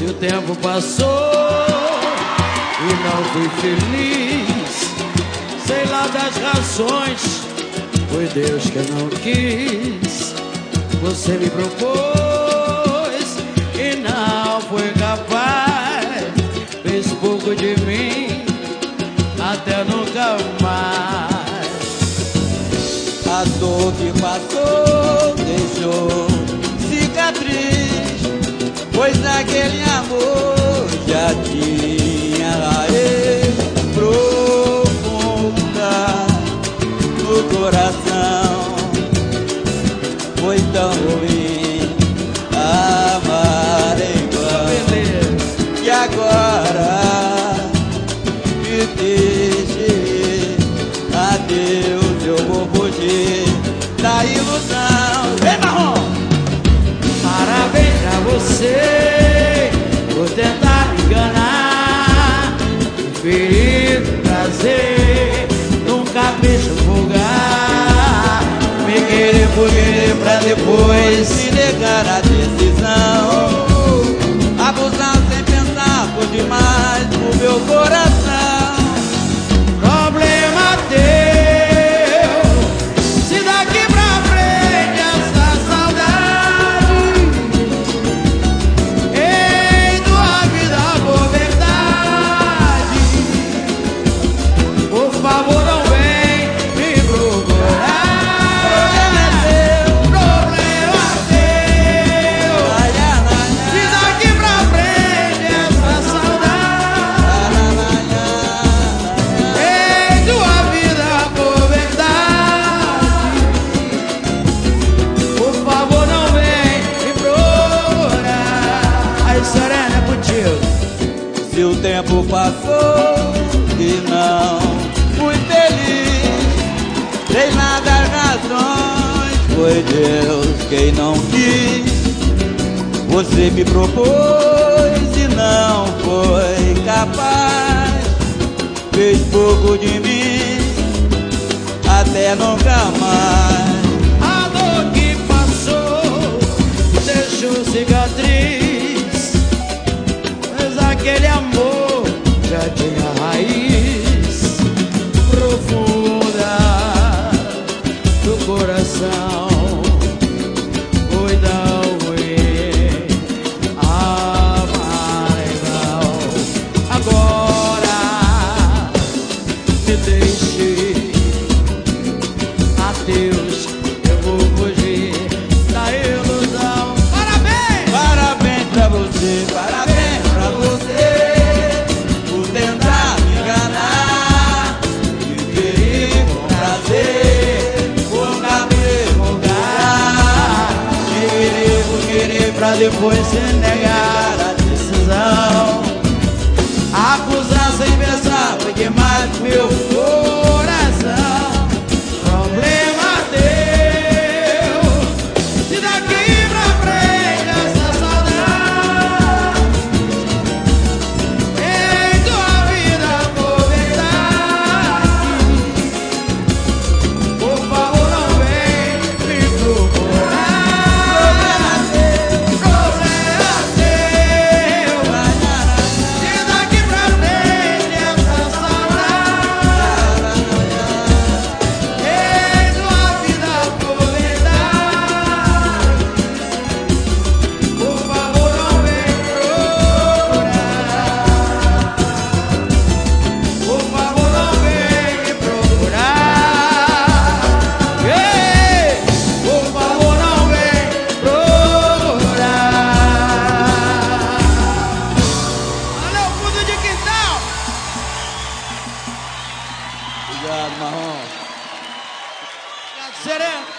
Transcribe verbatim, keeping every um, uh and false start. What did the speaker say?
Se o tempo passou e não fui feliz, sei lá das razões, foi Deus que não quis. Você me propôs e não foi capaz, fez pouco de mim, até nunca mais. A dor que passou deixou cicatriz, pois aquele amor já tinha raiz profunda no coração. Foi tão ruim amar em vão, que agora me deixe. Adeus, eu vou fugir da ilusão. Vem, Marrom! Parabéns pra você por tentar me enganar, ferir prazer num capricho vulgar, me querer por querer pra depois se negar a decisão, abusar sem pensar por demais pro meu coração. Problema teu, se daqui pra frente essa saudade em tua vida for verdade, por favor não vem me procurar. Problema teu, problema teu, se daqui pra frente essa saudade em tua vida for verdade, por favor não vem me procurar. Aí, Serena, é contigo. Se o tempo passou e não fui feliz, sei lá das razões, foi Deus quem não quis. Você me propôs e não foi capaz, fez pouco de mim, até nunca mais. A dor que passou deixou cicatriz, mas aquele amor já tinha raiz profunda do coração. Foi tão ruim amar em vão. Agora me deixe. Adeus, eu vou fugir da ilusão. Parabéns! Parabéns pra você, parabéns pra você, por tentar me enganar, me ferir com prazer, por caber lugar, me querer por querer pra depois se negar a decisão, acusar sem pensar foi demais pro meu coração. Problema teu, se daqui pra frente essa saudade em tua vida for verdade, por favor não vem me procurar. Problema teu, se daqui pra frente essa saudade em tua vida for verdade, por favor não vem procurar. Por favor não vem me procurar. Ei, por favor não vem procurar. Valeu, fundo de quintal. Obrigado, Marrom. Obrigado, Serena.